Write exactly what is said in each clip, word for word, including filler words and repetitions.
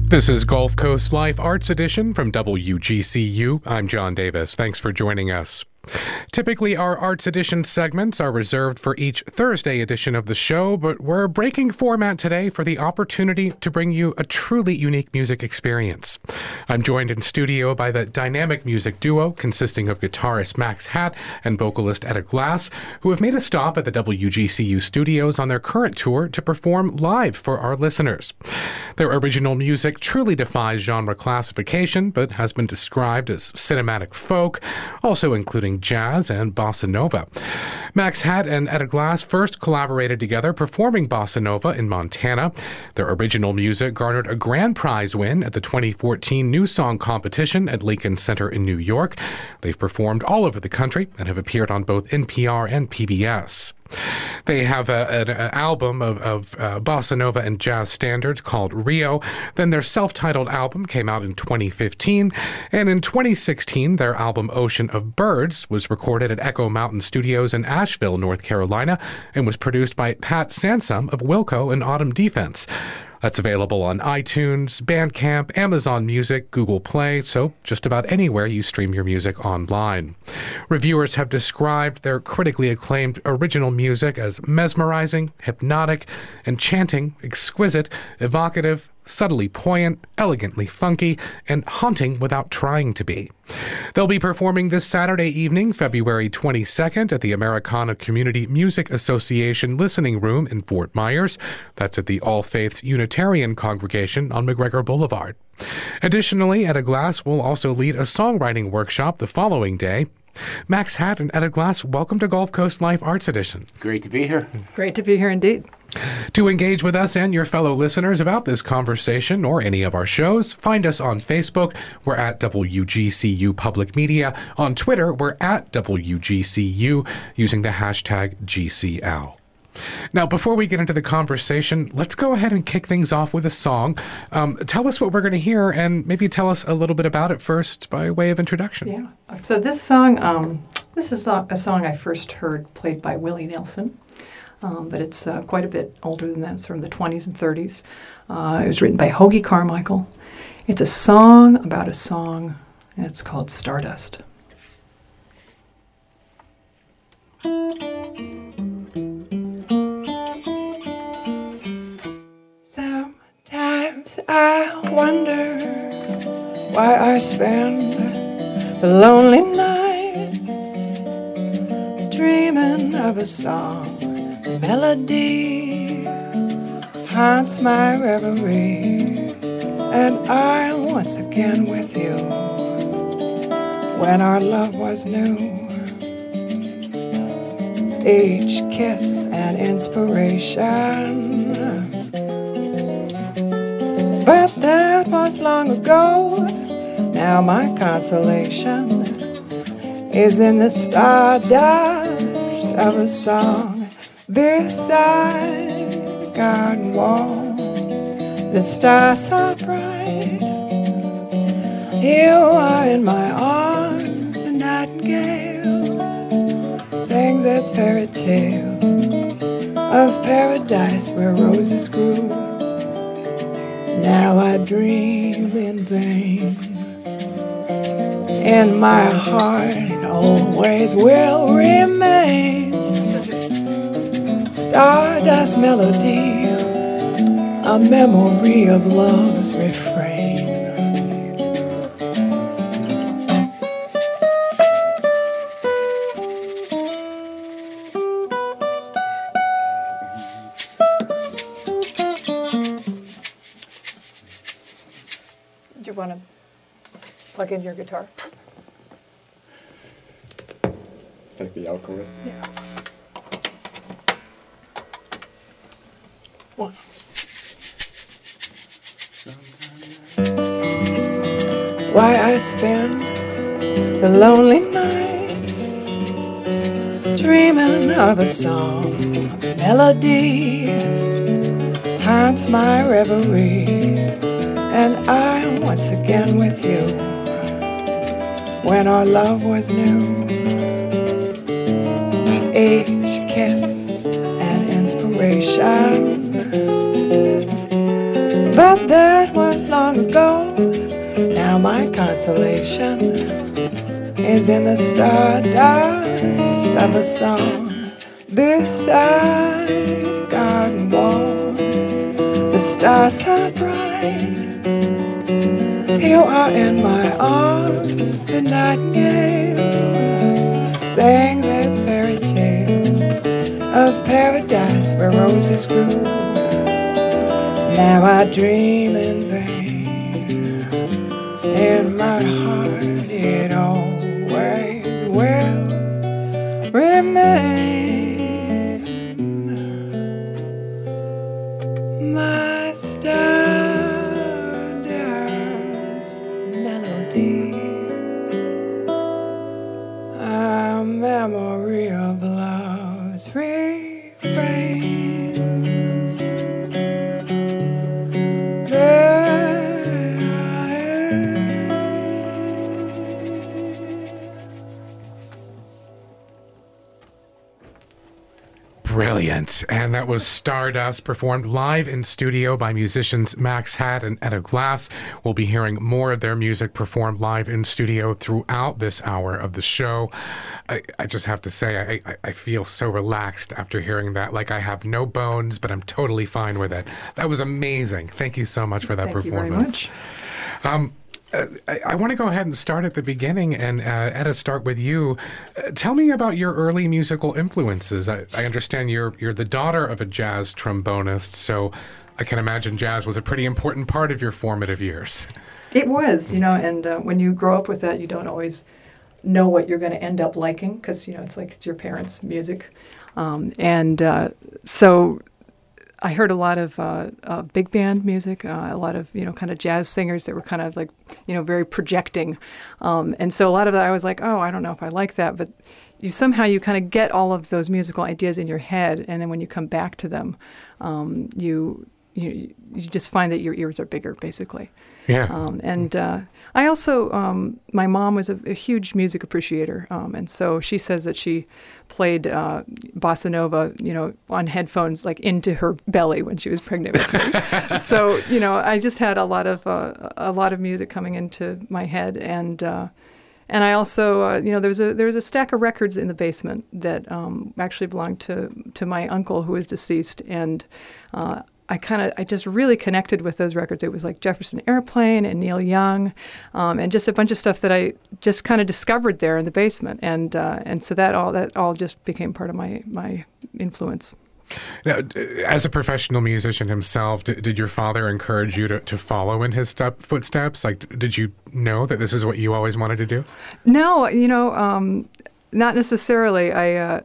This is Gulf Coast Life Arts Edition from W G C U. I'm John Davis. Thanks for joining us. Typically, our Arts Edition segments are reserved for each Thursday edition of the show, but we're breaking format today for the opportunity to bring you a truly unique music experience. I'm joined in studio by the dynamic music duo consisting of guitarist Max Hatt and vocalist Etta Glass, who have made a stop at the W G C U studios on their current tour to perform live for our listeners. Their original music truly defies genre classification, but has been described as cinematic folk, also including jazz and bossa nova. Max Hatt and Etta Glass first collaborated together performing bossa nova in Montana. Their original music garnered a grand prize win at the twenty fourteen New Song Competition at Lincoln Center in New York. They've performed all over the country and have appeared on both N P R and P B S. They have a, an, an album of, of uh, bossa nova and jazz standards called Rio. Then their self-titled album came out in twenty fifteen. And in twenty sixteen, their album Ocean of Birds was recorded at Echo Mountain Studios in Asheville, North Carolina, and was produced by Pat Sansom of Wilco and Autumn Defense. That's available on iTunes, Bandcamp, Amazon Music, Google Play, so just about anywhere you stream your music online. Reviewers have described their critically acclaimed original music as mesmerizing, hypnotic, enchanting, exquisite, evocative, subtly poignant, elegantly funky, and haunting without trying to be. They'll be performing this Saturday evening, February twenty-second, at the Americana Community Music Association Listening Room in Fort Myers. That's at the All Faiths Unitarian Congregation on McGregor Boulevard. Additionally, Etta Glass will also lead a songwriting workshop the following day. Max Hatt and Etta Glass, welcome to Gulf Coast Life Arts Edition. Great to be here. Great to be here indeed. To engage with us and your fellow listeners about this conversation or any of our shows, find us on Facebook. We're at W G C U Public Media. On Twitter, we're at W G C U using the hashtag G C L. Now, before we get into the conversation, let's go ahead and kick things off with a song. Um, tell us what we're going to hear, and maybe tell us a little bit about it first by way of introduction. Yeah. So this song, um, this is a song I first heard played by Willie Nelson, um, but it's uh, quite a bit older than that. It's from the twenties and thirties. Uh, it was written by Hoagy Carmichael. It's a song about a song, and it's called Stardust. Sometimes I wonder why I spend the lonely nights dreaming of a song, a melody haunts my reverie, and I'm once again with you when our love was new. Each kiss an inspiration, but that was long ago. Now my consolation is in the stardust of a song beside the garden wall. The stars are bright. You are in my arms. The nightingale sings its fairy tale of paradise where roses grew. Now I dream in vain. In my heart always will remain stardust melody, a memory of love's refrain. Do you want to plug in your guitar? It's like the Alchemist. Yeah. One. Why I spend the lonely nights dreaming of a song, a melody haunts my reverie, and I'm once again with you when our love was new. Each kiss an inspiration, but that was long consolation is in the stardust of a song beside a garden wall. The stars are bright. You are in my arms. The nightingale sings its fairy tale of paradise where roses grew. Now I dream in vain. In my heart it always will remain. My stardust melody, a memory of love's refrain. Brilliant. And that was Stardust, performed live in studio by musicians Max Hatt and Etta Glass. We'll be hearing more of their music performed live in studio throughout this hour of the show. I, I just have to say, I, I feel so relaxed after hearing that. Like I have no bones, but I'm totally fine with it. That was amazing. Thank you so much for that Thank performance. You very much. Um, Uh, I, I want to go ahead and start at the beginning, and uh, Etta, start with you. Uh, tell me about your early musical influences. I, I understand you're you're the daughter of a jazz trombonist, so I can imagine jazz was a pretty important part of your formative years. It was, you know, and uh, when you grow up with that, you don't always know what you're going to end up liking because, you know, it's like it's your parents' music. Um, and uh, so I heard a lot of uh, uh, big band music, uh, a lot of, you know, kind of jazz singers that were kind of like, you know, very projecting. Um, and so a lot of that I was like, oh, I don't know if I like that. But you somehow you kind of get all of those musical ideas in your head. And then when you come back to them, um, you, you you just find that your ears are bigger, basically. Yeah. Um, and uh, I also, um, my mom was a, a huge music appreciator. Um, and so she says that she played uh, bossa nova, you know, on headphones, like into her belly when she was pregnant with me. So, you know, I just had a lot of uh, a lot of music coming into my head, and uh, and I also, uh, you know, there was a there was a stack of records in the basement that um, actually belonged to to my uncle who is deceased, and uh, I kind of, I just really connected with those records. It was like Jefferson Airplane and Neil Young, um, and just a bunch of stuff that I just kind of discovered there in the basement, and uh, and so that all that all just became part of my my influence. Now, as a professional musician himself, did, did your father encourage you to, to follow in his step, footsteps? Like, did you know that this is what you always wanted to do? No, you know, um, not necessarily. I. Uh,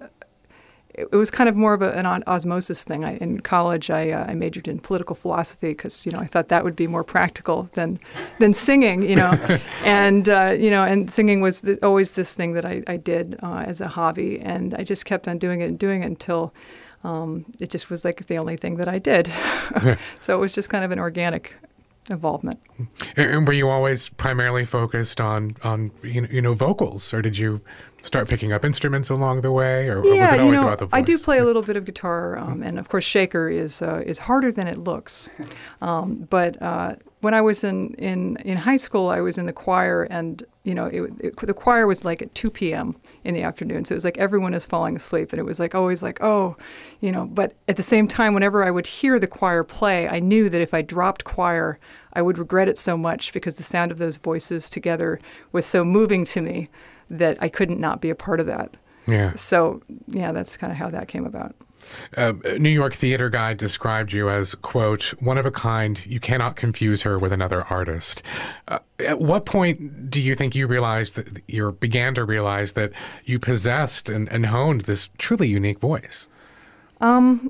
It was kind of more of a, an osmosis thing. I, in college, I, uh, I majored in political philosophy because, you know, I thought that would be more practical than than singing, you know. and, uh, you know, and singing was th- always this thing that I, I did uh, as a hobby. And I just kept on doing it and doing it until um, it just was like the only thing that I did. So it was just kind of an organic involvement. And were you always primarily focused on, on you know, you know, vocals, or did you start picking up instruments along the way, or, yeah, or was it always you know, about the voice? I do play a little bit of guitar, um, and of course shaker is uh, is harder than it looks. Um, but uh, when I was in, in, in high school, I was in the choir, and you know, it, it, the choir was like at two p.m. in the afternoon, so it was like everyone is falling asleep, and it was like always like, oh, you know. But at the same time, whenever I would hear the choir play, I knew that if I dropped choir, I would regret it so much because the sound of those voices together was so moving to me that I couldn't not be a part of that. Yeah. So, yeah, that's kind of how that came about. Uh, New York Theater Guide described you as, quote, one of a kind. You cannot confuse her with another artist. Uh, at what point do you think you realized that you began to realize that you possessed and, and honed this truly unique voice? Um,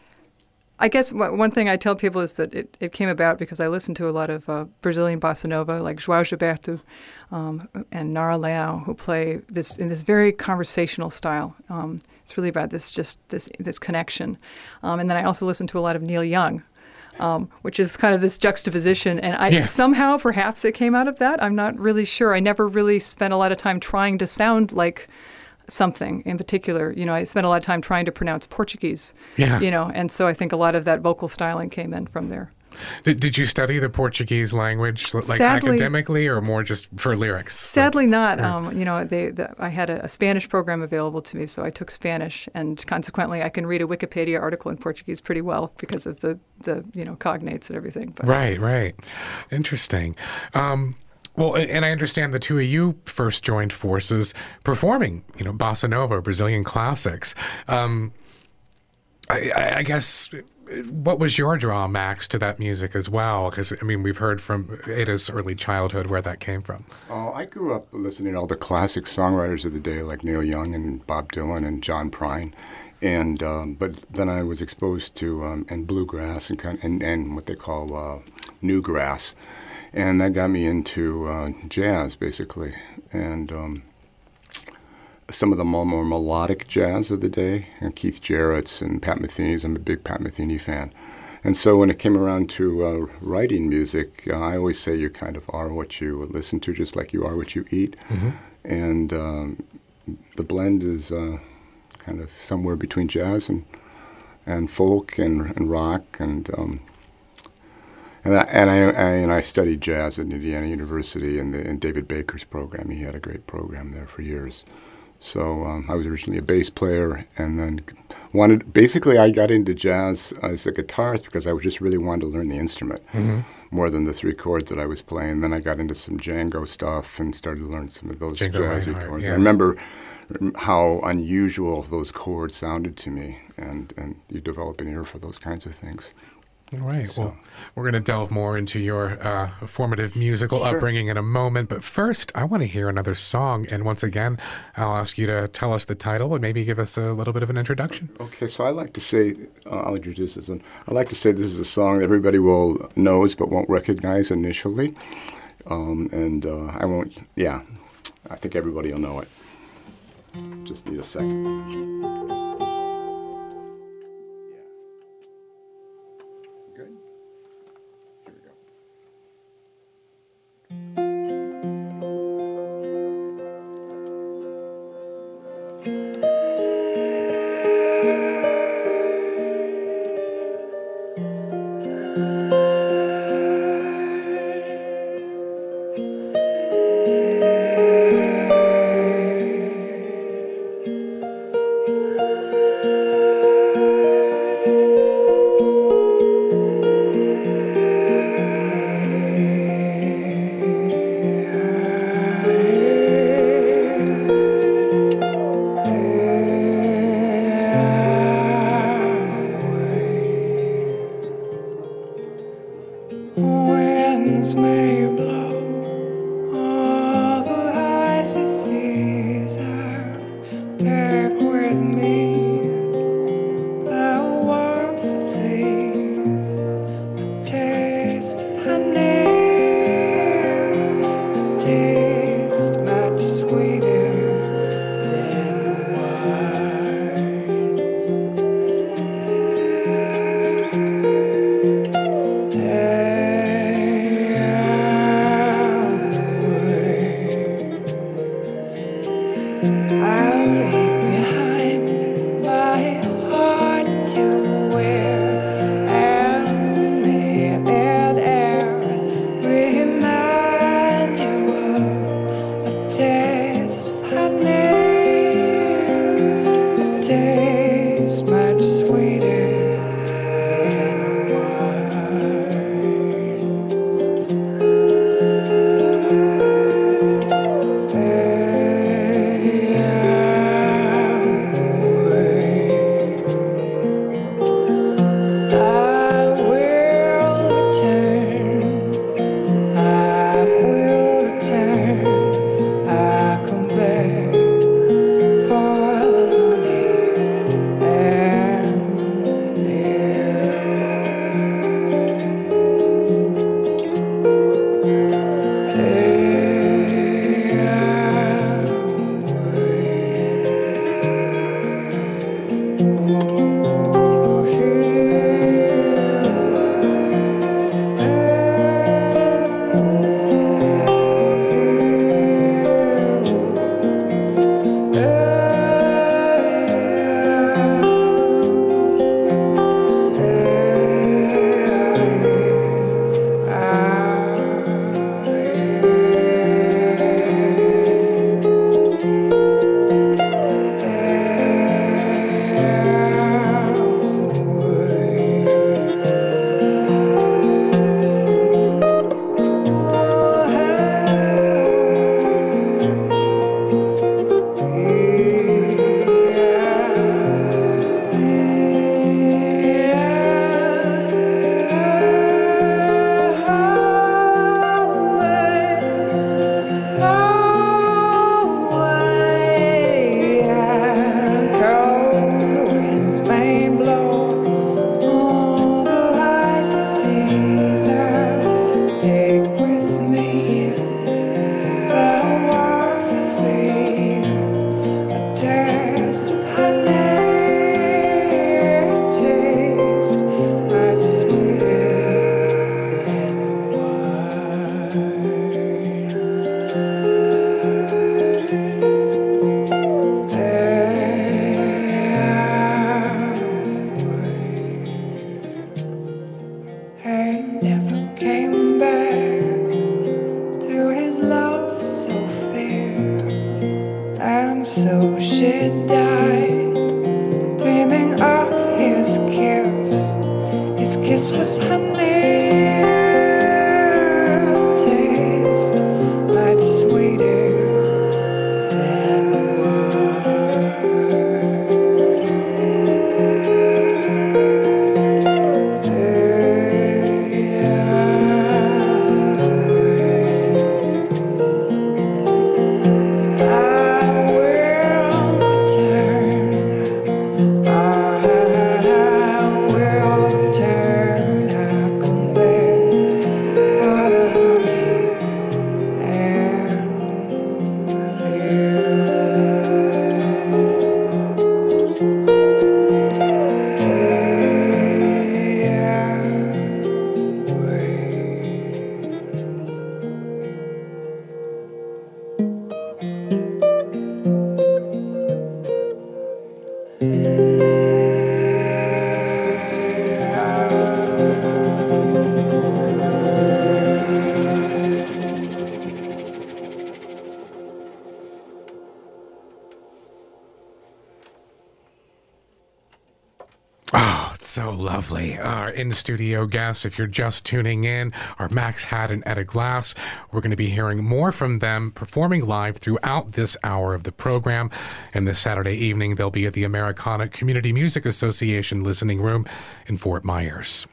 I guess one thing I tell people is that it, it came about because I listened to a lot of uh, Brazilian bossa nova, like João Gilberto um, and Nara Leão, who play this in this very conversational style. Um, it's really about this just this this connection. Um, and then I also listened to a lot of Neil Young, um, which is kind of this juxtaposition. And I Yeah. somehow, perhaps it came out of that. I'm not really sure. I never really spent a lot of time trying to sound like something in particular. You know, I spent a lot of time trying to pronounce Portuguese, Yeah. you know, and so I think a lot of that vocal styling came in from there. Did, did you study the Portuguese language, like Sadly- academically, or more just for lyrics? Sadly, not. Right. Um, you know, they, the, I had a, a Spanish program available to me, so I took Spanish, and consequently, I can read a Wikipedia article in Portuguese pretty well because of the, the you know cognates and everything. But Right, right. Interesting. Um, well, and I understand the two of you first joined forces performing, you know, bossa nova, Brazilian classics. Um, I, I, I guess. What was your draw, Max, to that music as well? Because, I mean, we've heard from Ada's early childhood where that came from. Oh, I grew up listening to all the classic songwriters of the day, like Neil Young and Bob Dylan and John Prine. And um, but then I was exposed to um, and bluegrass and, kind and and what they call uh, newgrass, and that got me into uh, jazz basically. And um, some of the more, more melodic jazz of the day, and Keith Jarrett's and Pat Metheny's. I'm a big Pat Metheny fan. And so when it came around to uh, writing music, uh, I always say you kind of are what you listen to, just like you are what you eat. Mm-hmm. And um, the blend is uh, kind of somewhere between jazz and and folk and, and rock. And um, and, I, and, I, I, and I studied jazz at Indiana University in, the, in David Baker's program. He had a great program there for years. So um, I was originally a bass player, and then wanted. Basically, I got into jazz as a guitarist because I just really wanted to learn the instrument Mm-hmm. more than the three chords that I was playing. Then I got into some Django stuff and started to learn some of those Django jazzy Reinhardt, chords. yeah. I remember how unusual those chords sounded to me, and, and you develop an ear for those kinds of things. All right. So- Well, we're going to delve more into your uh, formative musical Sure. upbringing in a moment. But first, I want to hear another song. And once again, I'll ask you to tell us the title and maybe give us a little bit of an introduction. Okay, so I like to say, uh, I'll introduce this one. I like to say this is a song that everybody will knows but won't recognize initially. Um, and uh, I won't, yeah, I think everybody will know it. Just need a second. Good? Here we go. Winds may blow over icy seas. I'll take with me the warmth of thee, a taste of honey, a taste much sweeter than wine. Hey, His kiss was honey, taste much sweeter than So lovely. Our in-studio guests, if you're just tuning in, are Max Hatt and Etta Glass. We're going to be hearing more from them performing live throughout this hour of the program. And this Saturday evening, they'll be at the Americana Community Music Association Listening Room in Fort Myers.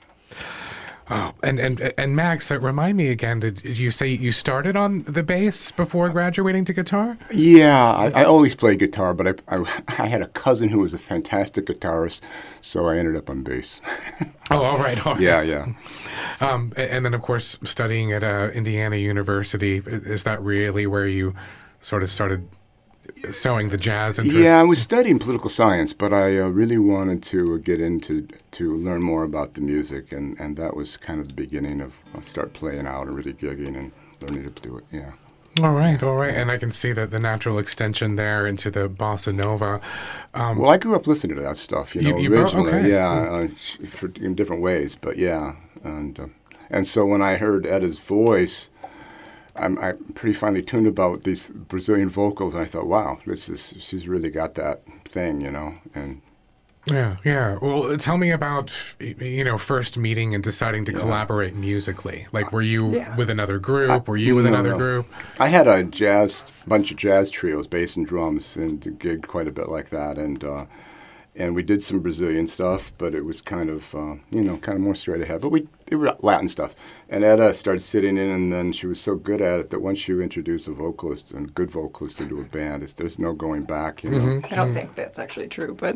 Oh, and, and, and Max, uh, remind me again, did you say you started on the bass before graduating to guitar? Yeah, I, I always played guitar, but I, I, I had a cousin who was a fantastic guitarist, so I ended up on bass. Oh, all right, all right. Yeah, yeah. Um, and then, of course, studying at uh, Indiana University, is that really where you sort of started sowing the jazz interest? Yeah, I was studying political science, but I uh, really wanted to get into to learn more about the music, and, and that was kind of the beginning of uh, start playing out and really gigging and learning to do it. Yeah. All right, all right, and I can see that the natural extension there into the bossa nova. Um, well, I grew up listening to that stuff, you know, you, you originally. Okay. Yeah, uh, for, in different ways, but yeah, and uh, and so when I heard Etta's voice, I'm, I'm pretty finely tuned about these Brazilian vocals, and I thought, wow, this is she's really got that thing, you know. And yeah, yeah. Well, tell me about you know first meeting and deciding to yeah. collaborate musically. Like, were you yeah. with another group? Were you I, with no, another no. group? I had a jazz bunch of jazz trios, bass and drums, and gigged quite a bit like that, and. Uh, And we did some Brazilian stuff, but it was kind of, uh, you know, kind of more straight ahead. But we it was Latin stuff. And Etta started sitting in, and then she was so good at it that once you introduce a vocalist and a good vocalist into a band, it's, there's no going back, you know. Mm-hmm. I don't think that's actually true, but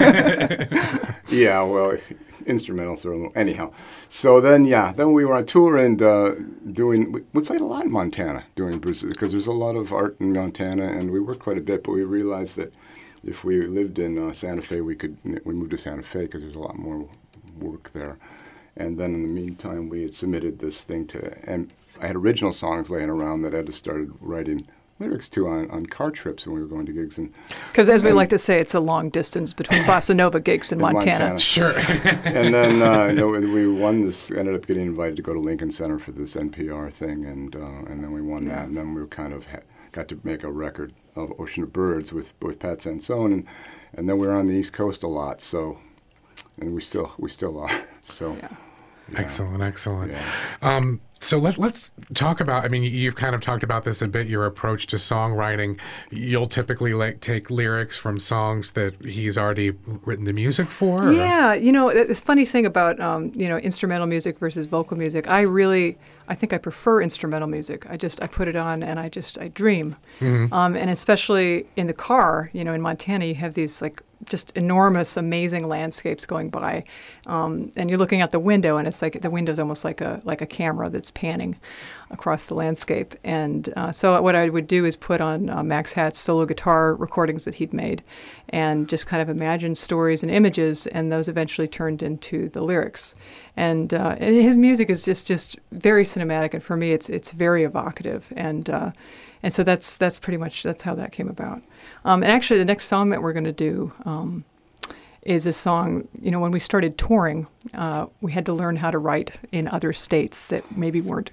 Yeah, well, instrumentals are a little, anyhow. So then, yeah, then we were on tour and uh, doing, we, we played a lot in Montana doing Brazil, because there's a lot of art in Montana, and we worked quite a bit, but we realized that if we lived in uh, Santa Fe, we could. We moved to Santa Fe because there's a lot more work there. And then in the meantime, we had submitted this thing to, and I had original songs laying around that Etta started writing lyrics to on, on car trips when we were going to gigs. And because as we and, like to say, it's a long distance between bossa nova gigs in in Montana. Montana. Sure. And then uh, you know, we won this. Ended up getting invited to go to Lincoln Center for this N P R thing, and uh, and then we won that. And then we were kind of ha- got to make a record of Ocean of Birds with with Pat Sansone, and and then we were on the East Coast a lot. So, and we still we still are. So. Yeah. Yeah. Excellent, excellent. Yeah. Um, so let, let's talk about, I mean, you've kind of talked about this a bit, your approach to songwriting. You'll typically like take lyrics from songs that he's already written the music for? Or? Yeah, you know, the funny thing about, um, you know, instrumental music versus vocal music, I really, I think I prefer instrumental music. I just, I put it on and I just, I dream. Mm-hmm. Um, and especially in the car, you know, in Montana, you have these like just enormous, amazing landscapes going by. Um, and you're looking out the window and it's like, the window's almost like a, like a camera that's panning across the landscape. And uh, so what I would do is put on uh, Max Hatt's solo guitar recordings that he'd made and just kind of imagine stories and images, and those eventually turned into the lyrics. And, uh, and his music is just, just very cinematic, and for me it's it's very evocative. And uh, and so that's that's pretty much, that's how that came about. Um, and actually the next song that we're going to do um, is a song, you know, when we started touring, uh, we had to learn how to write in other states that maybe weren't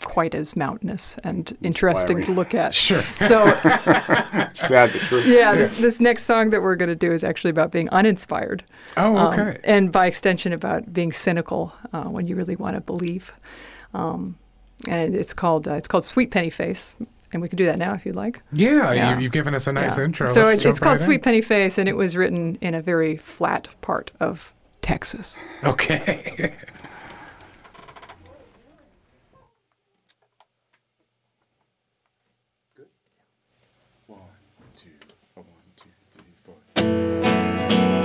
quite as mountainous and interesting to look at. Sure. So, Sad but true. yeah, this, this next song that we're going to do is actually about being uninspired. Oh, okay. Um, and by extension, about being cynical uh, when you really want to believe. Um, and it's called uh, it's called Sweet Penny Face. And we can do that now if you'd like. Yeah, Yeah. You, you've given us a nice Yeah. intro. So Let's it, jump it's called right Sweet in. Penny Face, and it was written in a very flat part of Texas. Okay. One, two, one, two, three, four.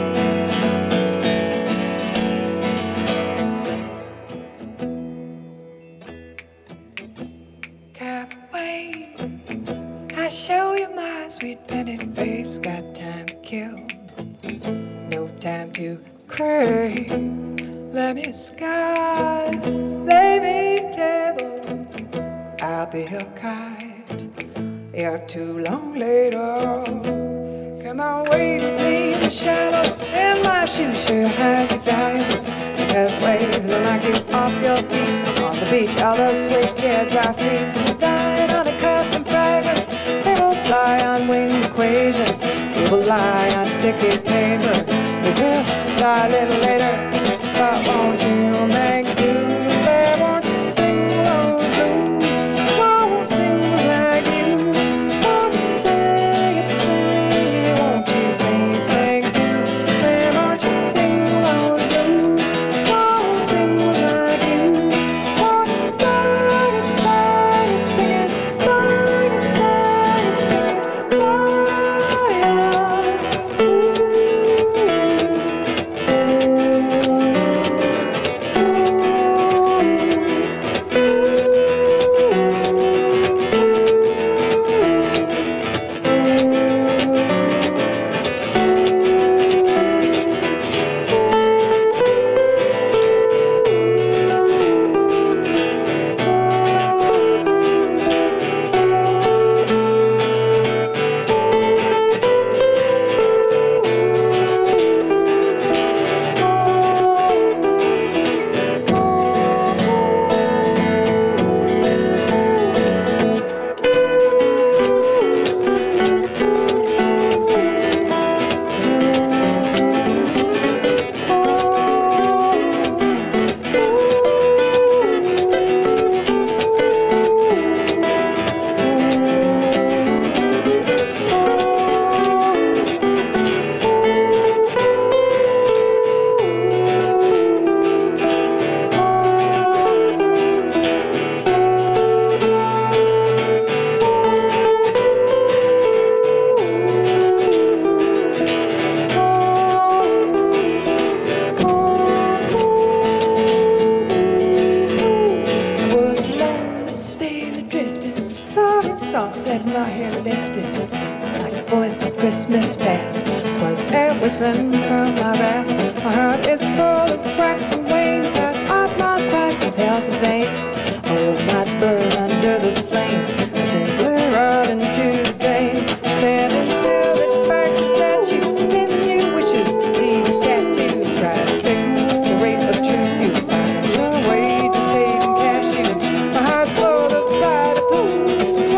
Can't wait. I show you my sweet penny face. Got time to kill, no time to crave. Let me sky, lay me table. I'll be your kite. You're too long later. Come on, wait with me in the shadows. In my shoes, show you how you valuables. Because waves will knock you off your feet. On the beach, all those sweet kids are thieves. And dying on a custom fragrance. They will fly on winged equations. We will lie on sticky paper. We will fly a little later. But won't you make do? Babe, won't you sing along blues? I won't sing like you. Won't you sing it, sing it? Won't you please make do? Babe, won't you sing along blues? I won't sing like you. Won't you sing it, sing it, sing it? Sing it, sing it, sing it, sing it. Set my hair lifted like a voice of Christmas past. Was air whistling from my wrath. My heart is full of cracks and waves. Past off my cracks as healthy veins. Oh, might burn under the flame. I simply run into the drain. Standing still, it cracks a statue. Since you wishes, leave your tattoos. Try to fix the rate of truth you find. Your wages paid in cashews. My heart's full of tidal pools.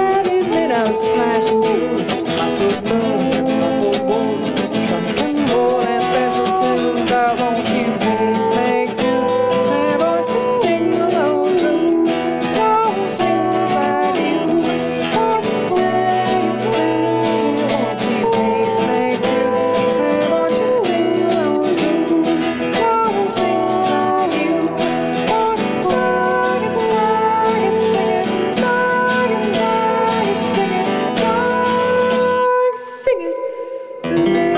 Flashing jewels, muscle boom, muffled wolves, trump and roll and special tunes. I want you please make do. I want you sing along blues. I won't sing like you. Won't you sing it, sing it? Won't you please make do? I want you sing along blues. I won't sing like you. Won't you sing it, sing it, sing it, sing it, sing it, sing it. Sing it, blue.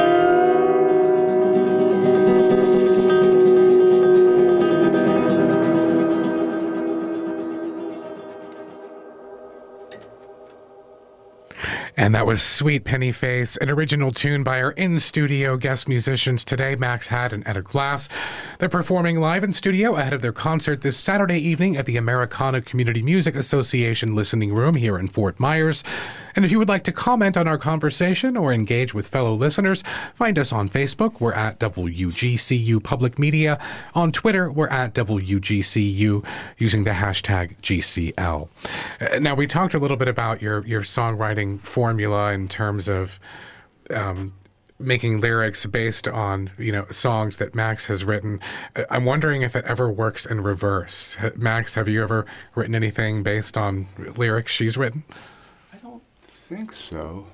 And that was Sweet Penny Face, an original tune by our in-studio guest musicians today, Max Hatt and Etta Glass. They're performing live in studio ahead of their concert this Saturday evening at the Americana Community Music Association Listening Room here in Fort Myers. And if you would like to comment on our conversation or engage with fellow listeners, find us on Facebook. We're at W G C U Public Media. On Twitter, we're at W G C U using the hashtag G C L. Uh, now, we talked a little bit about your, your songwriting formula in terms of um, making lyrics based on, you know, songs that Max has written. I'm wondering if it ever works in reverse. Max, have you ever written anything based on lyrics she's written? I don't think so.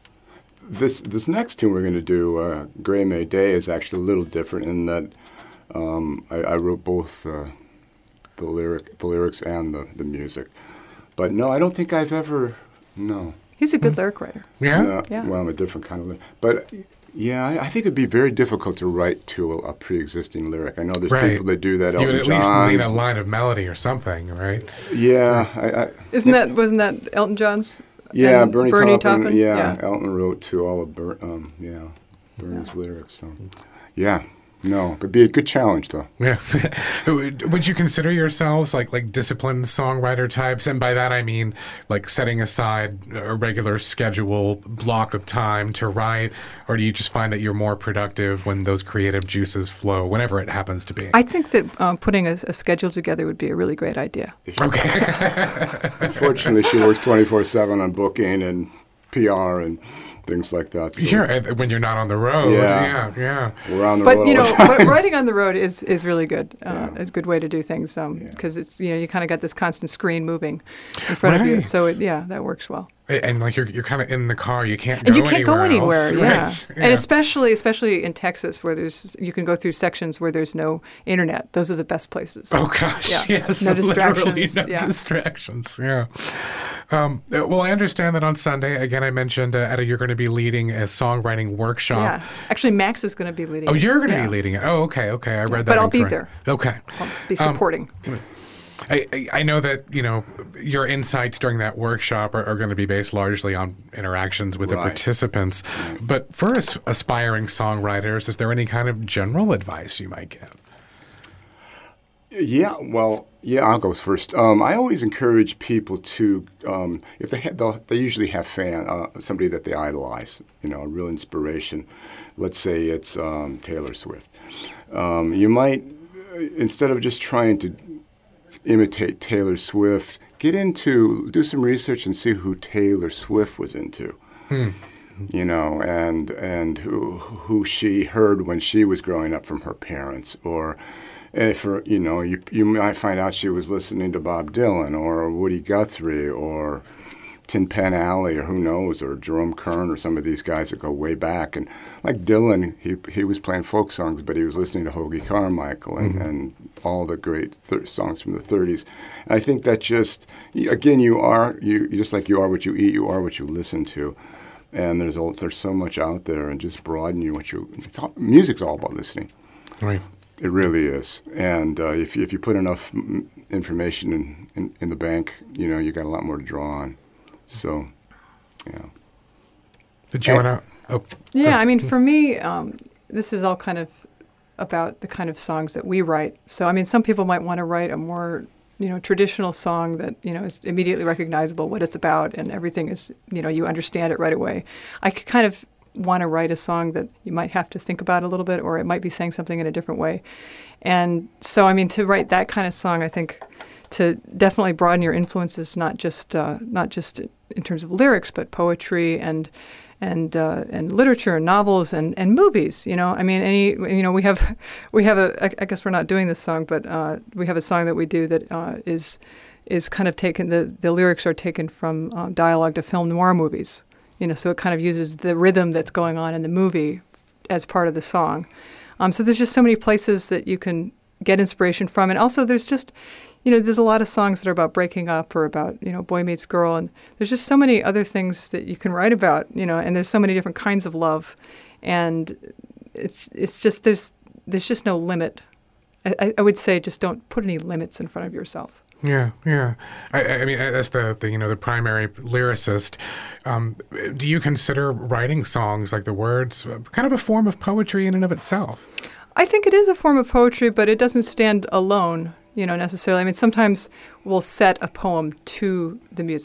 This this next tune we're going to do, uh, Gray May Day, is actually a little different in that um, I, I wrote both uh, the lyric, the lyrics and the, the music. But no, I don't think I've ever, no. He's a good lyric writer. Yeah? Uh, Yeah. Well, I'm a different kind of lyric. But yeah, I, I think it'd be very difficult to write to a, a pre-existing lyric. I know there's Right. people that do that. You Elton would at least John. need a line of melody or something, right? Yeah, I, I, Isn't that, wasn't that Elton John's? yeah, and Bernie, Bernie Taupin, Taupin? Yeah, Yeah. Elton wrote to all of Ber, um, yeah, Bernie's lyrics. So, yeah, no, it'd be a good challenge though. Yeah. Would you consider yourselves like like disciplined songwriter types? And by that I mean like setting aside a regular schedule block of time to write, or do you just find that you're more productive when those creative juices flow, whenever it happens to be? I think that um, putting a, a schedule together would be a really great idea. Okay. Unfortunately, she works twenty-four seven on booking and P R and things like that. So Sure, it's- and when you're not on the road. Yeah. Yeah, yeah. we're on the But road. you all know, the time. but writing on the road is, is really good. Uh, Yeah. A good way to do things Yeah. because it's you know you kind of got this constant screen moving in front of you. Right. So it, yeah, that works well. And like you're you're kind of in the car, you can't And go you can't go anywhere anywhere, else. yeah. Right. And especially especially in Texas where there's you can go through sections where there's no internet. Those are the best places. Oh gosh, Yeah. yes, No literally distractions, no yeah. distractions. Yeah. Um, uh, well, I understand that on Sunday, again, I mentioned, uh, Etta, you're going to be leading a songwriting workshop. Yeah. Actually, Max is going to be leading. Oh, it. you're going to Yeah. be leading it. Oh, okay, okay. I read that. But I'll be incorrect. Okay. I'll be Um, supporting. I, I I know that, you know, your insights during that workshop are, are going to be based largely on interactions with the Right. participants. But for as- aspiring songwriters, is there any kind of general advice you might give? Yeah, well, yeah, I'll go first. Um, I always encourage people to, um, if they have, they'll- they usually have fan, uh, somebody that they idolize, you know, a real inspiration. Let's say it's um, Taylor Swift. Um, you might, uh, instead of just trying to imitate Taylor Swift, get into, do some research and see who Taylor Swift was into. You know, and and who who she heard when she was growing up from her parents, or if her, you know, you you might find out she was listening to Bob Dylan or Woody Guthrie or Tin Pan Alley or who knows, or Jerome Kern or some of these guys that go way back. And like Dylan, he he was playing folk songs, but he was listening to Hoagie Carmichael and, Mm-hmm. and all the great th- songs from the thirties. And I think that just, again, you are, you just like you are what you eat, you are what you listen to. And there's all, there's so much out there, and just broaden you what you. It's all, music's all about listening. Right. It really is. And uh, if you, if you put enough mm, information in, in in the bank, you know, you got a lot more to draw on. So, yeah. Did you And- want to? Oh, Yeah, I mean, for me, um, this is all kind of about the kind of songs that we write. So, I mean, some people might want to write a more, you know, traditional song that, you know, is immediately recognizable what it's about and everything is, you know, you understand it right away. I could kind of want to write a song that you might have to think about a little bit, or it might be saying something in a different way. And so, I mean, to write that kind of song, I think to definitely broaden your influences, not just uh, not just in terms of lyrics, but poetry and and uh, and literature and novels and, and movies. You know, I mean, any you know we have we have a I, I guess we're not doing this song, but uh, we have a song that we do that uh, is is kind of taken the the lyrics are taken from uh, dialogue to film noir movies. You know, so it kind of uses the rhythm that's going on in the movie as part of the song. Um, so there's just so many places that you can get inspiration from, and also there's just, you know, there's a lot of songs that are about breaking up or about, you know, boy meets girl, and there's just so many other things that you can write about, you know, and there's so many different kinds of love, and it's it's just there's there's just no limit. I, I would say just don't put any limits in front of yourself. yeah, yeah. I, I mean, as the, the you know the primary lyricist, um, do you consider writing songs like the words uh, kind of a form of poetry in and of itself? I think it is a form of poetry, but it doesn't stand alone, you know, necessarily. I mean, sometimes we'll set a poem to the music,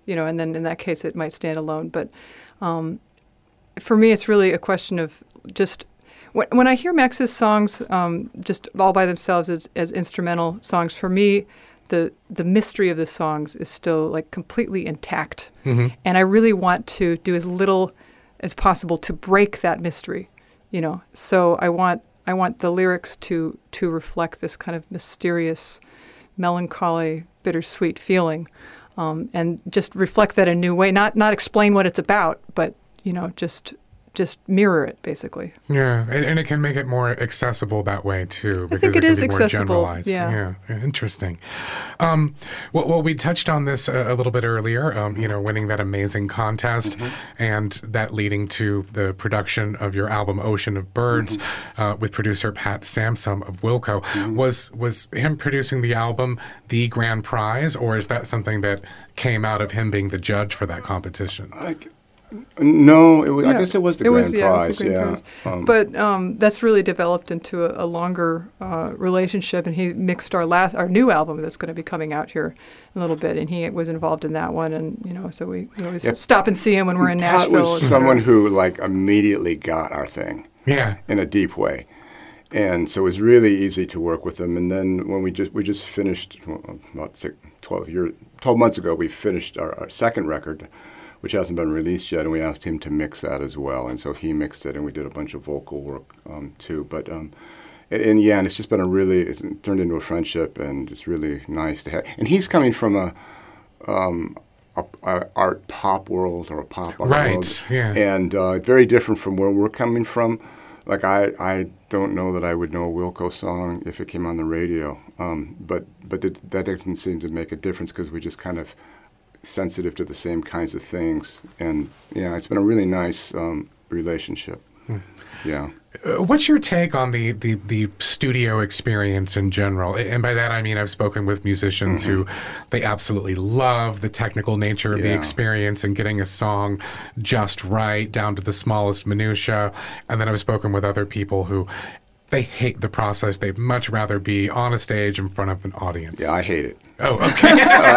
you know, and then in that case it might stand alone. But um, for me, it's really a question of just when, when I hear Max's songs um, just all by themselves as, as instrumental songs, for me, the the mystery of the songs is still like completely intact. Mm-hmm. And I really want to do as little as possible to break that mystery, you know. So I want I want the lyrics to to reflect this kind of mysterious, melancholy, bittersweet feeling, um, and just reflect that in a new way. Not not explain what it's about, but you know, just just mirror it basically. Yeah, and, and it can make it more accessible that way too, because think it it can is be more accessible, generalized. yeah. yeah, interesting. Um, well, well, we touched on this a, a little bit earlier. Um, you know, winning that amazing contest, Mm-hmm. and that leading to the production of your album "Ocean of Birds" Mm-hmm. uh, with producer Pat Samsom of Wilco. Mm-hmm. Was was him producing the album the grand prize, or is that something that came out of him being the judge for that competition? I, no, it was, I Yeah. guess it was the It grand was, yeah, it was prize. the grand yeah. prize. Um, But um, that's really developed into a, a longer uh, relationship, and he mixed our last, our new album that's going to be coming out here in a little bit, and he was involved in that one, and you know, so we, we always Yeah. stop and see him when we're in Pat Nashville. was someone who like immediately got our thing Yeah. in a deep way, and so it was really easy to work with him. And then when we just we just finished well, about six, twelve years, twelve months ago, we finished our, our second record, which hasn't been released yet, and we asked him to mix that as well. And so he mixed it, and we did a bunch of vocal work um, too. But um, and, and yeah, and it's just been a really it's turned into a friendship, and it's really nice to have. And he's coming from a um, a, a art pop world or a pop art Right, world, yeah. and uh, very different from where we're coming from. Like I, I don't know that I would know a Wilco song if it came on the radio, um, but but it, that doesn't seem to make a difference because we just kind of sensitive to the same kinds of things, and yeah, it's been a really nice um, relationship. Hmm. Yeah. Uh, What's your take on the, the, the studio experience in general? And by that I mean I've spoken with musicians who they absolutely love the technical nature of the Yeah. experience and getting a song just right down to the smallest minutia. And then I've spoken with other people who they hate the process. They'd much rather be on a stage in front of an audience. Yeah, I hate it. Oh, okay.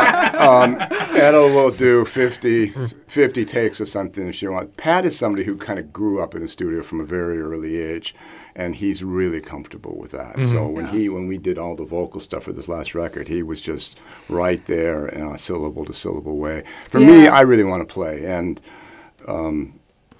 Etta will do fifty, fifty takes or something if she wants. Pat is somebody who kind of grew up in the studio from a very early age, and he's really comfortable with that. So when he when we did all the vocal stuff for this last record, he was just right there in a syllable to syllable way. For me, Yeah. I really want to play, and um,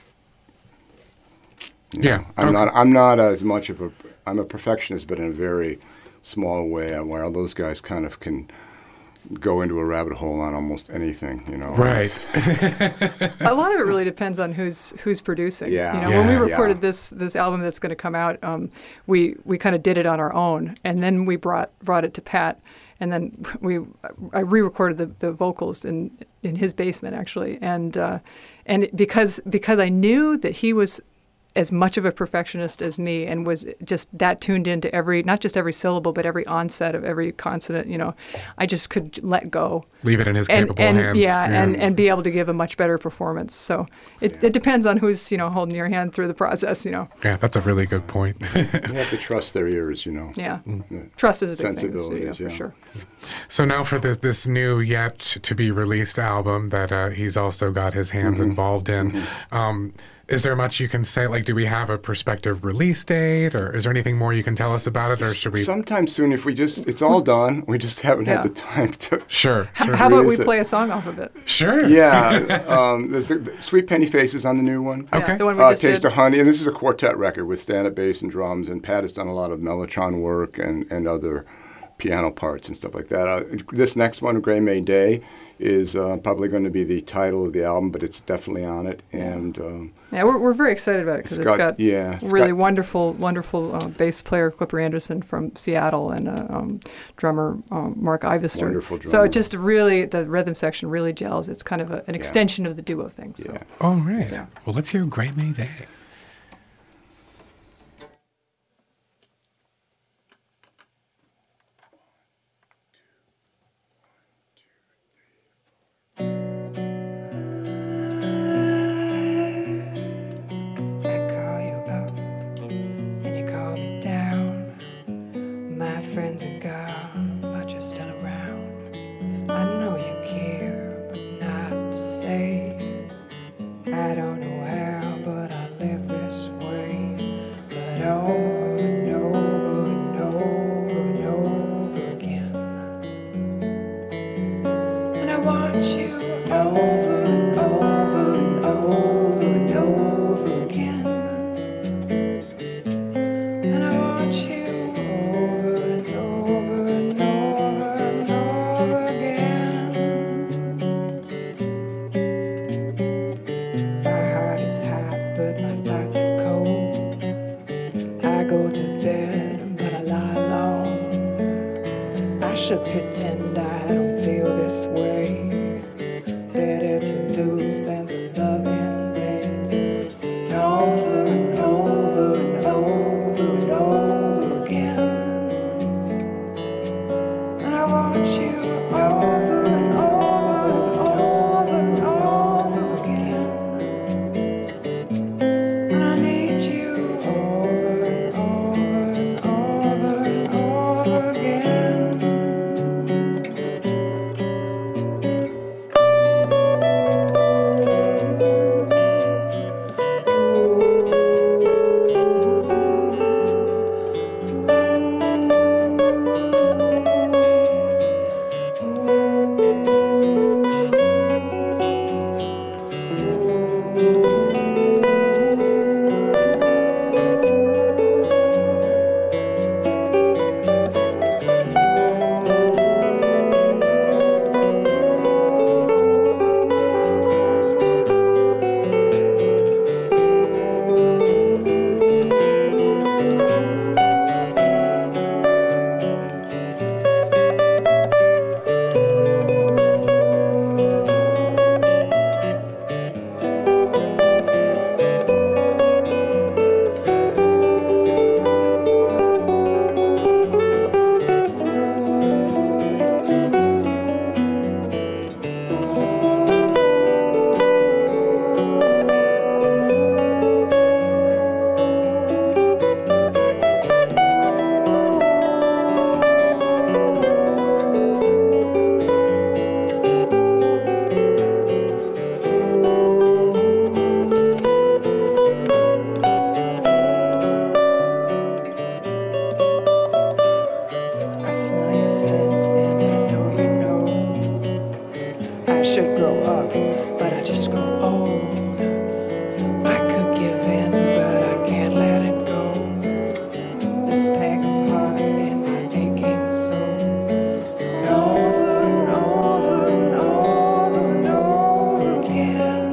you know, Yeah, I'm okay. not I'm not as much of a I'm a perfectionist, but in a very small way, where those guys kind of can go into a rabbit hole on almost anything, you know. Right. A lot of it really depends on who's who's producing. Yeah. You know, when we Yeah. recorded Yeah. this this album that's going to come out, um, we we kind of did it on our own, and then we brought brought it to Pat, and then we I re-recorded the, the vocals in in his basement actually, and uh, and because because I knew that he was as much of a perfectionist as me and was just that tuned into every, not just every syllable, but every onset of every consonant, you know, I just could let go. Leave it in his And, capable and hands. yeah, and, and be able to give a much better performance. So it, it depends on who's, you know, holding your hand through the process, you know. yeah, that's a really good point. You have to trust their ears, you know. Yeah. The Trust is a big thing in the studio, sensibilities, for yeah. sure. So now for this this new yet to be released album that uh, he's also got his hands Mm-hmm. involved in, um, is there much you can say? Like, do we have a prospective release date, or is there anything more you can tell us about it, or should we? Sometime soon, if we just, it's all done. We just haven't Yeah. had the time to. Sure, H- sure, How about we Release it. play a song off of it? sure. Yeah, um, there's the, the Sweet Penny Faces on the new one. Yeah, Okay. the one we Uh, just Taste did. of Honey, and this is a quartet record with stand-up bass and drums, and Pat has done a lot of mellotron work and, and other piano parts and stuff like that. Uh, this next one, Gray May Day, is uh, probably going to be the title of the album, but it's definitely on it. And um, Yeah, we're, we're very excited about it because It's it's got- got, yeah, it's really got- wonderful, wonderful uh, bass player Clipper Anderson from Seattle and uh, um, drummer um, Mark Ivester. Wonderful So drummer. it just really, the rhythm section really gels. It's kind of a, an extension of the duo thing. So. yeah. All right. Yeah. Well, let's hear Great May Day. I call you up and you call me down. My friends are gone, but you're still around. I know you care, but not you over and over and over and over again. And I want you over and over and over and over again. My heart is hot, but my thoughts are cold. I go to bed, but I lie alone. I should pretend I don't feel this way. Better to lose than to love in vain. Over and over and over and over again. And I want you over and over and over and over again. And I need you over and over and over and over again. I smell your scent and I know you know I should grow up, but I just grow old. I could give in, but I can't let it go. This pain of heart in my aching soul. And over and over and over and over again.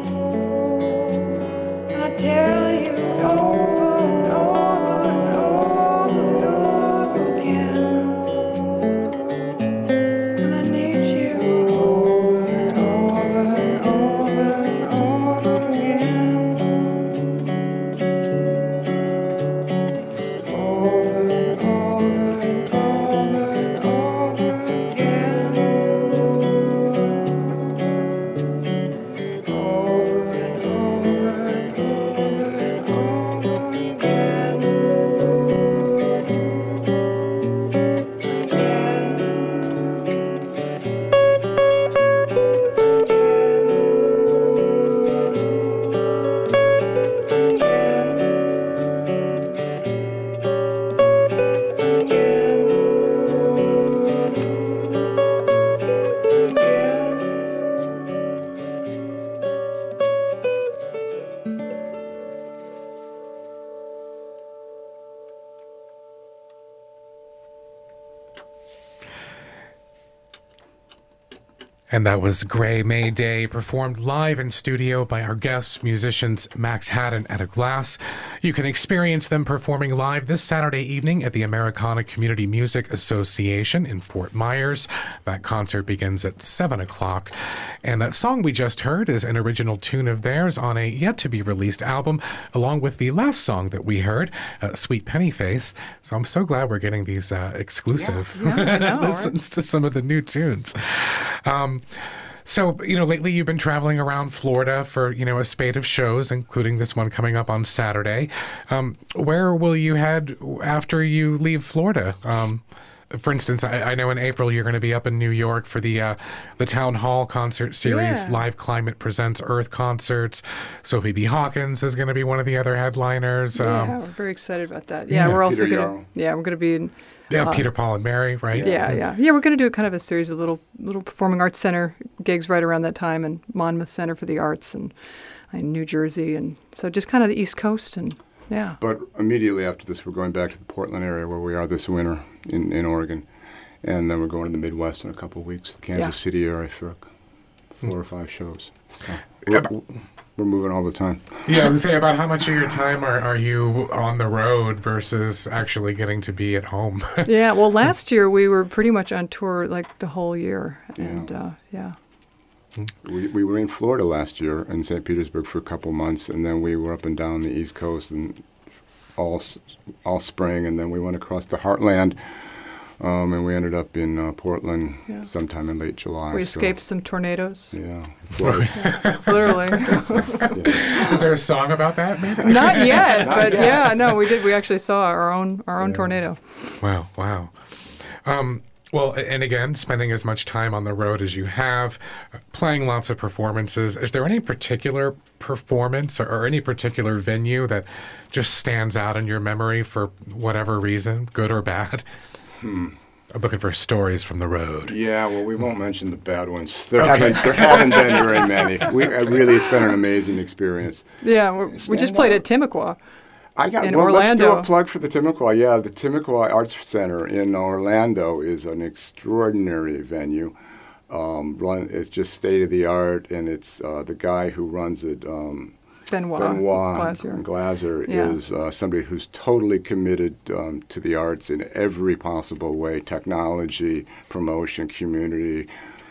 And I tell you over and over and over and over again. And I need you over and over and over and over again. Over and over and over and over again. Over and over and over and over again. And that was Gray May Day, performed live in studio by our guests, musicians Max Haddon at a Glass. You can experience them performing live this Saturday evening at the Americana Community Music Association in Fort Myers. That concert begins at seven o'clock. And that song we just heard is an original tune of theirs on a yet-to-be-released album, along with the last song that we heard, uh, Sweet Pennyface. So I'm so glad we're getting these uh, exclusive Yeah, yeah, I know, right? listens to some of the new tunes. Um, so, you know, lately you've been traveling around Florida for, you know, a spate of shows, including this one coming up on Saturday. Um, where will you head after you leave Florida? Um, for instance, I, I know in April you're going to be up in New York for the uh, the Town Hall concert series. Yeah. Live Climate Presents Earth concerts. Sophie B. Hawkins is going to be one of the other headliners. Yeah, Um, we're very excited about that. Yeah, yeah, we're also Peter going Yarrow. to yeah we're going to be in yeah, uh, Peter, Paul, and Mary, right? yeah yeah yeah we're going to do kind of a series of little little performing arts center gigs right around that time, and Monmouth Center for the Arts, and in New Jersey, and so just kind of the East Coast, and yeah. But immediately after this, we're going back to the Portland area where we are this winter in, in Oregon, and then we're going to the Midwest in a couple of weeks, the Kansas Yeah. City area for four or five shows. So we're, we're moving all the time. Yeah, I was going to say, about how much of your time are, are you on the road versus actually getting to be at home? Yeah, well, last year we were pretty much on tour like the whole year, and Yeah. uh, yeah. We, we were in Florida last year in Saint Petersburg for a couple months, and then we were up and down the East Coast and all s- all spring, and then we went across the Heartland, um, and we ended up in uh, Portland Yeah. sometime in late July. We so- escaped some tornadoes, Yeah, Florida. literally. yeah. Is there a song about that, maybe? Not yet, but yet. yeah, no, we did. We actually saw our own our own Yeah. tornado. Wow, wow. Um, well, and again, spending as much time on the road as you have, playing lots of performances, is there any particular performance or, or any particular venue that just stands out in your memory for whatever reason, good or bad? Hmm. I'm looking for stories from the road. Yeah, well, we won't mention the bad ones. There haven't there haven't been very many. We uh, really, it's been an amazing experience. Yeah, we're, we just Stand played out. at Timucua. I got In well. Let's do Orlando. a plug for the Timucua. Yeah, the Timucua Arts Center in Orlando is an extraordinary venue. Um, run, it's just state of the art, and it's uh, the guy who runs it. Um, Benoit, Benoit Glaser. Glaser Yeah. is uh, somebody who's totally committed um, to the arts in every possible way: technology, promotion, community.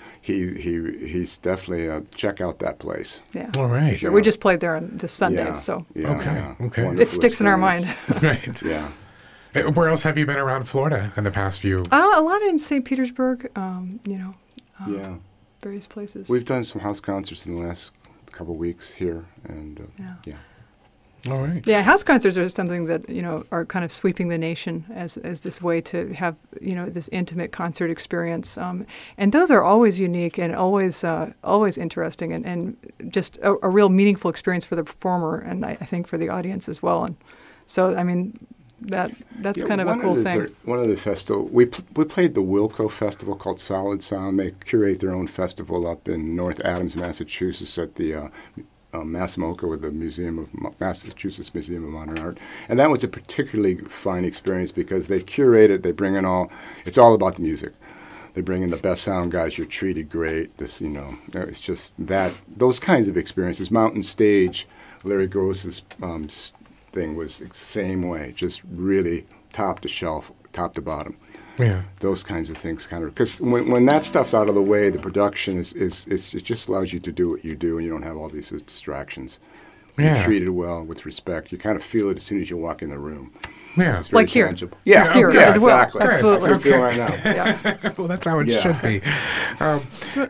He he he's definitely uh, check out that place. Yeah. All right. Sure. We just played there on the Sundays, Yeah, so yeah, Okay, yeah. okay. Wonderful it sticks in our experience. mind. Right. Yeah. Uh, Where else have you been around Florida in the past few? Uh, a lot in Saint Petersburg, um, you know, uh, Yeah. various places. We've done some house concerts in the last couple of weeks here, and uh, Yeah. yeah. All right. Yeah, house concerts are something that, you know, are kind of sweeping the nation as, as this way to have, you know, this intimate concert experience. Um, and those are always unique and always uh, always interesting and, and just a, a real meaningful experience for the performer and I, I think for the audience as well. And so, I mean, that that's Yeah, kind of a one cool the thing. ver- one of the festival we pl- we played the Wilco Festival called Solid Sound. They curate their own festival up in North Adams, Massachusetts, at the uh, uh, MassMoCA with the Museum of Mo- Massachusetts Museum of Modern Art, and that was a particularly fine experience because they curate it. They bring in all. It's all about the music. They bring in the best sound guys. You're treated great. This, you know, it's just that those kinds of experiences. Mountain Stage, Larry Gross's um, s- thing was the same way, just really top to shelf, top to bottom. Yeah. Those kinds of things kind of, because when, when that stuff's out of the way, the production is, is, is it just allows you to do what you do and you don't have all these distractions. Yeah. You're treated well with respect. You kind of feel it as soon as you walk in the room. Yeah. It's very Like here. tangible. Yeah, Here yeah, as well. exactly. Absolutely. I can feel Okay. right now. Yeah. Well, that's how it Yeah. should be. Um,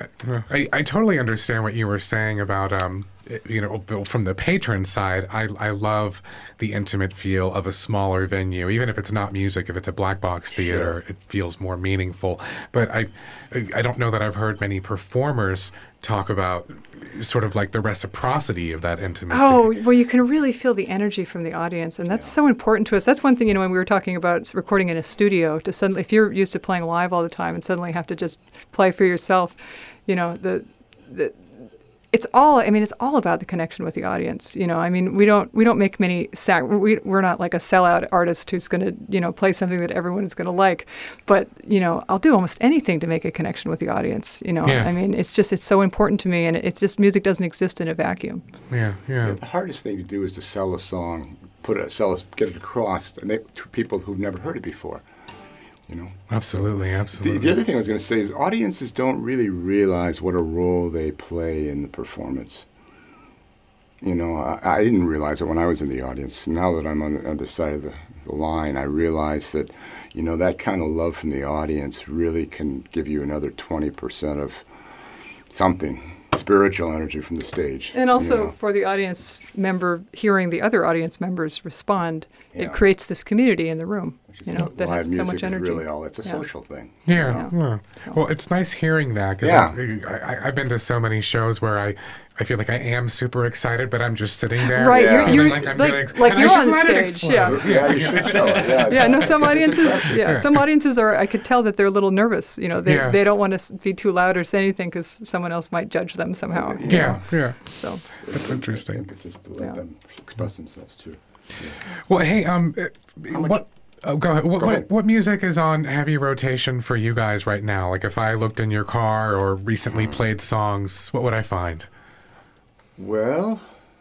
I, I totally understand what you were saying about, um, you know, Bill, from the patron side, I, I love the intimate feel of a smaller venue. Even if it's not music, if it's a black box theater, it feels more meaningful. But I, I don't know that I've heard many performers talk about sort of like the reciprocity of that intimacy. Oh, well, you can really feel the energy from the audience, and that's so important to us. That's one thing, you know, when we were talking about recording in a studio, to suddenly, if you're used to playing live all the time and suddenly have to just play for yourself, you know, the, the it's all, I mean, it's all about the connection with the audience. You know, I mean, we don't, we don't make many, sac- we, we're not like a sellout artist who's going to, you know, play something that everyone is going to like. But, you know, I'll do almost anything to make a connection with the audience. You know, Yeah. I mean, it's just, it's so important to me. And it's just, music doesn't exist in a vacuum. Yeah, yeah. The hardest thing to do is to sell a song, put it, sell it, get it across and they, to people who've never heard it before. You know, Absolutely, the, absolutely. the other thing I was going to say is audiences don't really realize what a role they play in the performance. You know, I, I didn't realize it when I was in the audience. Now that I'm on the other side of the, the line, I realize that, you know, that kind of love from the audience really can give you another twenty percent of something, spiritual energy from the stage. And also you know. for the audience member hearing the other audience members respond, Yeah. it creates this community in the room. Which is you know, what that live has so music much is energy. really all. It's a Yeah. social thing. Yeah, Yeah. yeah. So- Well, it's nice hearing that because Yeah. I, I, I've been to so many shows where I, I feel like I am super excited, but I'm just sitting there, Right, Yeah. you're, feeling you're like like, I'm getting, like and I you're should on let it stage, yeah. explode. Yeah, you should show it. Yeah, Yeah, no, exactly, some 'cause it's audiences, infectious. yeah, Yeah. some audiences are. I could tell that they're a little nervous. You know, they Yeah. they don't want to be too loud or say anything because someone else might judge them somehow. you Yeah, know. yeah. So That's interesting. Impetus to let Yeah. them express themselves too. Well, hey, um, uh, much- what? Oh, go ahead. What, Go ahead. what, what music is on heavy rotation for you guys right now? Like, if I looked in your car or recently Hmm. played songs, what would I find? Well,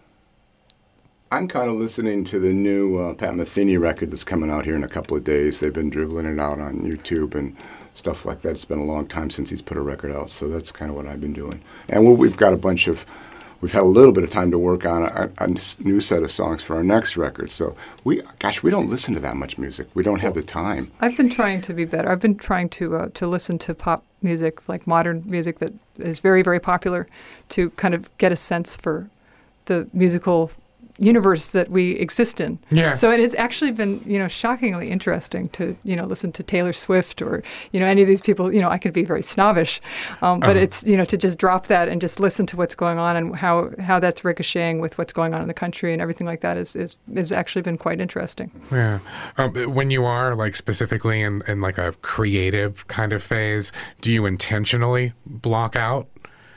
I'm kind of listening to the new uh, Pat Metheny record that's coming out here in a couple of days. They've been dribbling it out on YouTube and stuff like that. It's been a long time since he's put a record out, so that's kind of what I've been doing. And we we've got a bunch of, we've had a little bit of time to work on a, a new set of songs for our next record. So we, gosh, we don't listen to that much music. We don't have the time. I've been trying to be better. I've been trying to uh, to listen to pop music, like modern music that is very very popular, to kind of get a sense for the musical universe that we exist in. Yeah. So and it's actually been, you know, shockingly interesting to, you know, listen to Taylor Swift or, you know, any of these people. You know, I could be very snobbish, um, but Uh-huh. it's, you know, to just drop that and just listen to what's going on and how, how that's ricocheting with what's going on in the country and everything like that is is, is actually been quite interesting. Yeah. Um, when you are like specifically in, in like a creative kind of phase, do you intentionally block out,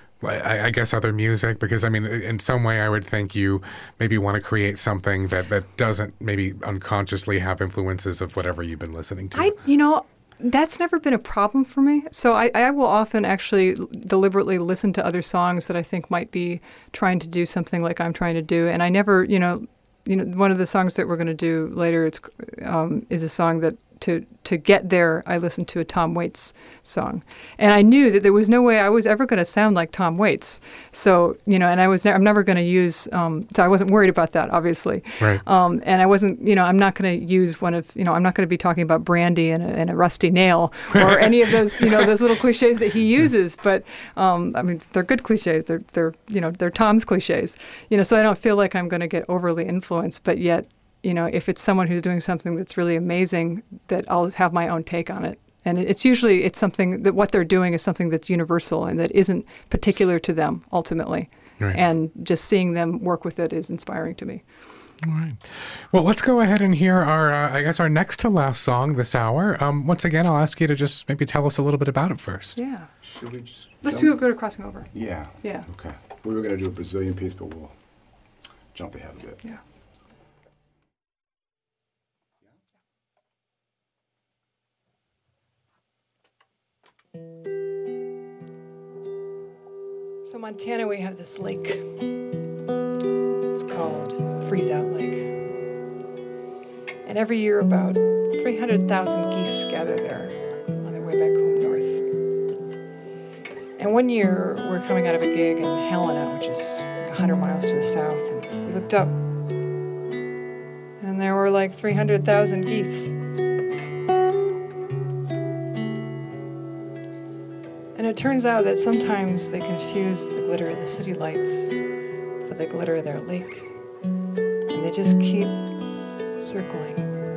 I, I guess, other music? Because I mean, in some way, I would think you maybe want to create something that, that doesn't maybe unconsciously have influences of whatever you've been listening to. I, you know, that's never been a problem for me. So I, I will often actually deliberately listen to other songs that I think might be trying to do something like I'm trying to do. And I never, you know, you know, one of the songs that we're going to do later, it's um, is a song that to to get there, I listened to a Tom Waits song, and I knew that there was no way I was ever going to sound like Tom Waits. So you know, and I was ne- I'm never going to use. Um, so I wasn't worried about that, obviously. Right. Um, and I wasn't, you know, I'm not going to use one of, you know, I'm not going to be talking about Brandy and a, and a rusty nail or any of those, you know, those little cliches that he uses. But um, I mean, they're good cliches. They're they're you know they're Tom's cliches. You know, so I don't feel like I'm going to get overly influenced, but yet. You know, if it's someone who's doing something that's really amazing, that I'll have my own take on it. And it's usually, it's something that what they're doing is something that's universal and that isn't particular to them, ultimately. Right. And just seeing them work with it is inspiring to me. All right. Well, let's go ahead and hear our, uh, I guess, our next to last song this hour. Um, once again, I'll ask you to just maybe tell us a little bit about it first. Yeah. Should we just Let's jump? do a go to crossing over. Yeah. Yeah. Okay. We were going to do a Brazilian piece, but we'll jump ahead a bit. Yeah. So Montana, we have this lake. It's called Freeze Out Lake. And every year about three hundred thousand geese gather there on their way back home north. And one year we're coming out of a gig in Helena, which is like one hundred miles to the south, and we looked up and there were like three hundred thousand geese. And it turns out that sometimes they confuse the glitter of the city lights with the glitter of their lake. And they just keep circling.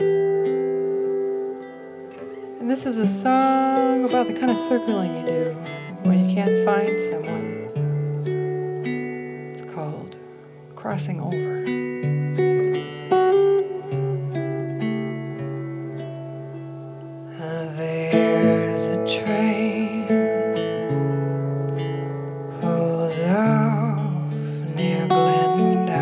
And this is a song about the kind of circling you do when you can't find someone. It's called Crossing Over. There's a train pulls off near Glendale,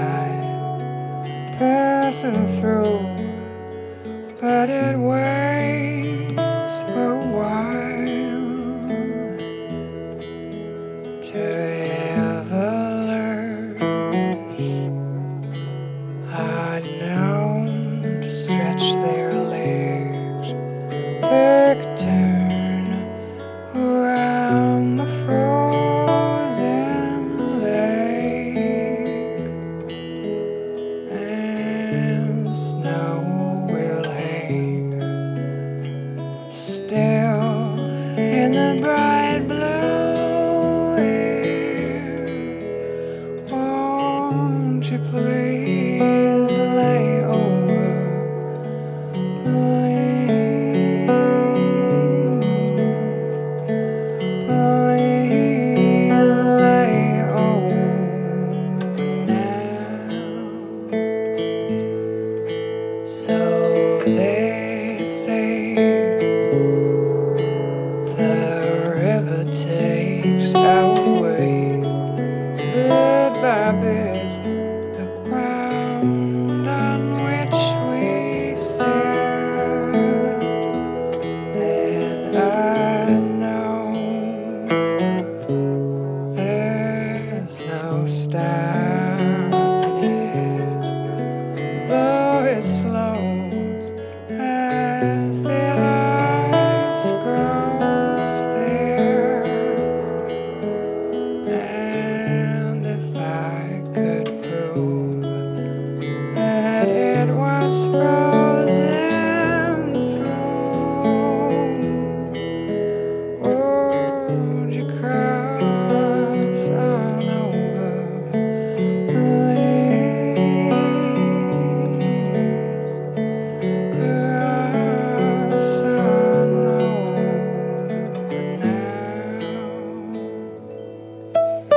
passing through, but it waits for a while travelers are known to stretch their legs, take a turn around the frozen lake, and the snow takes away bit by bit the ground on which we sit, and I know there's no stopping it, though it slows as the ice grows thick. And if I could prove that it was frozen through, would you cross on over, please? Cross on over now.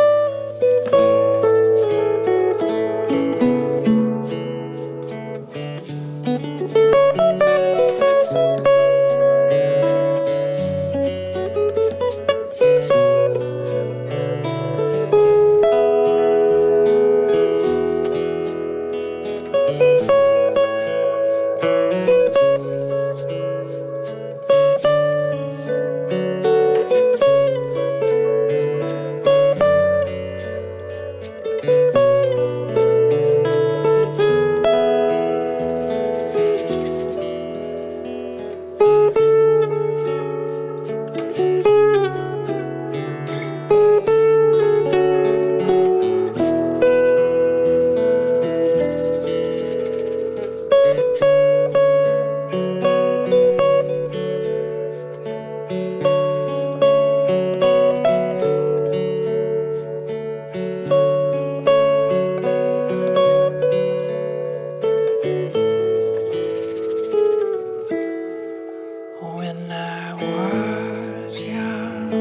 When I was young,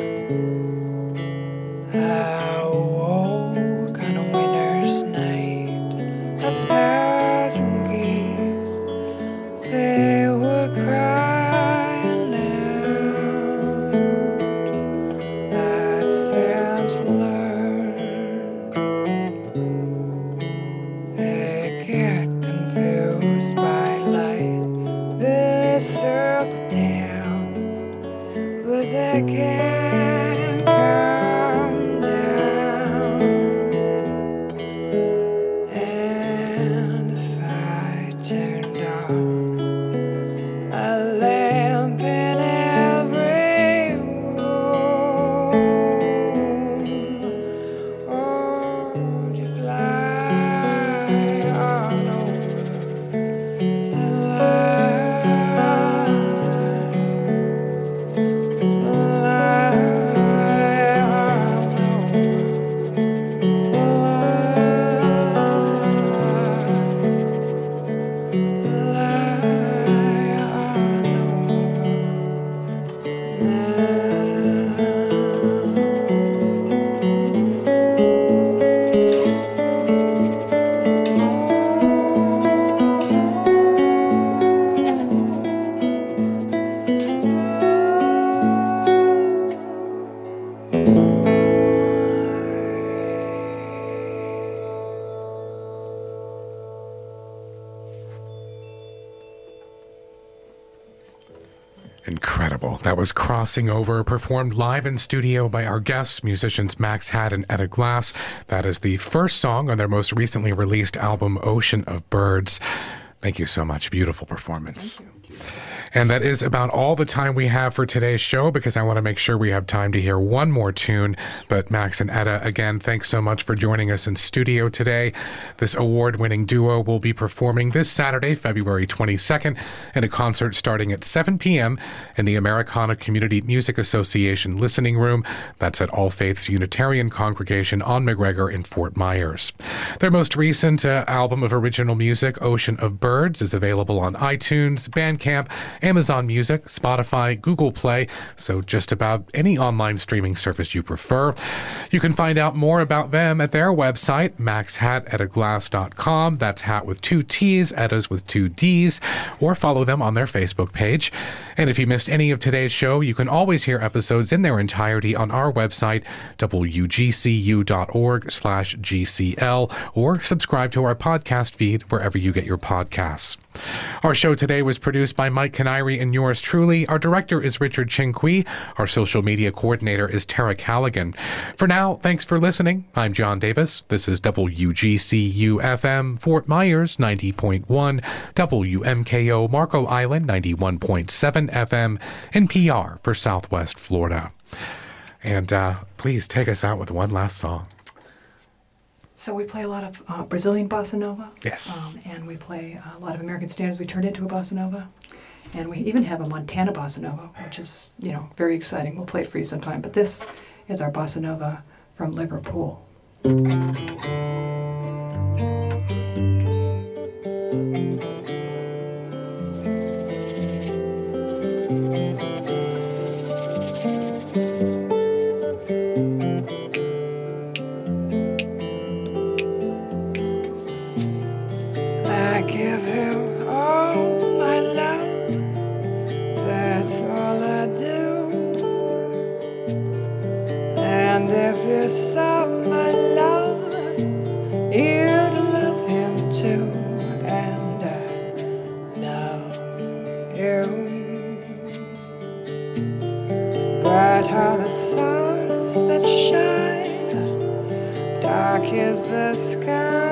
I woke on a winter's night. A thousand geese, they were crying out. I've since learned they get confused by light. They circle towns, but they can't come down. And if I turned on a lamp in every room, would you fly on over the line? The line on over the line. The line on Incredible. That was Crossing Over, performed live in studio by our guests, musicians Max Hatt and Etta Glass. That is the first song on their most recently released album, Ocean of Birds. Thank you so much. Beautiful performance. And that is about all the time we have for today's show, because I want to make sure we have time to hear one more tune. But Max and Etta, again, thanks so much for joining us in studio today. This award-winning duo will be performing this Saturday, February twenty-second, in a concert starting at seven p.m. in the Americana Community Music Association Listening Room. That's at All Faiths Unitarian Congregation on McGregor in Fort Myers. Their most recent uh, album of original music, Ocean of Birds, is available on iTunes, Bandcamp, Amazon Music, Spotify, Google Play, so just about any online streaming service you prefer. You can find out more about them at their website, max hat etta glass dot com. That's hat with two T's, Etta's with two D's, or follow them on their Facebook page. And if you missed any of today's show, you can always hear episodes in their entirety on our website, w g c u dot org slash g c l, or subscribe to our podcast feed wherever you get your podcasts. Our show today was produced by Mike Canary and yours truly. Our director is Richard Chinqui. Our social media coordinator is Tara Callaghan. For now, thanks for listening. I'm John Davis. This is W G C U F M, Fort Myers ninety point one, W M K O Marco Island ninety-one point seven F M, and P R for Southwest Florida. And uh, please take us out with one last song. So we play a lot of uh, Brazilian bossa nova. Yes. Um, and we play a lot of American standards we turned into a bossa nova. And we even have a Montana bossa nova, which is, you know, very exciting. We'll play it for you sometime. But this is our bossa nova from Liverpool. Some my love, you'd love him too, and I love you. Bright are the stars that shine, dark is the sky.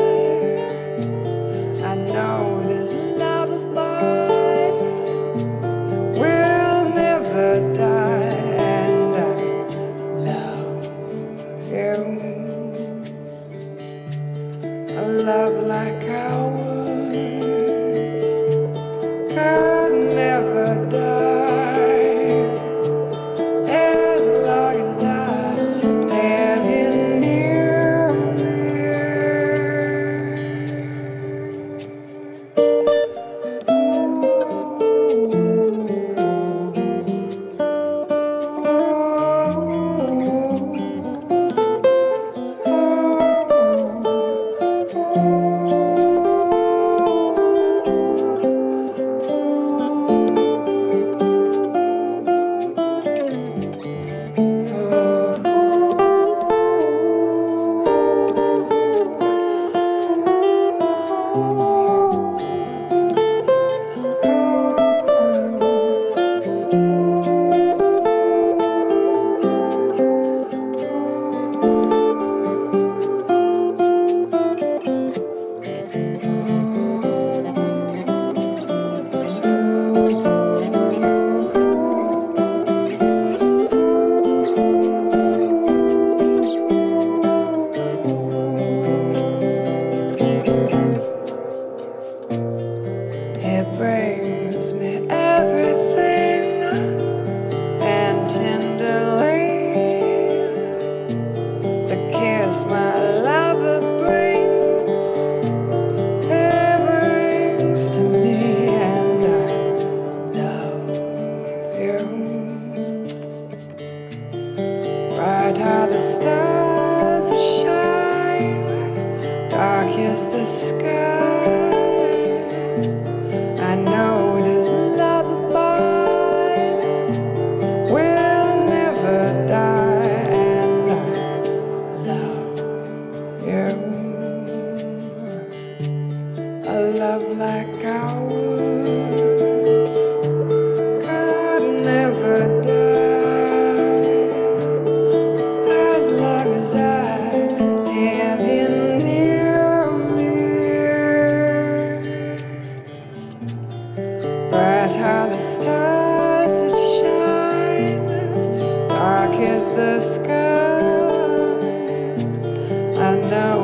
I know this love of mine will never die. A love like ours could never die as long as I have you near me. The sky, I know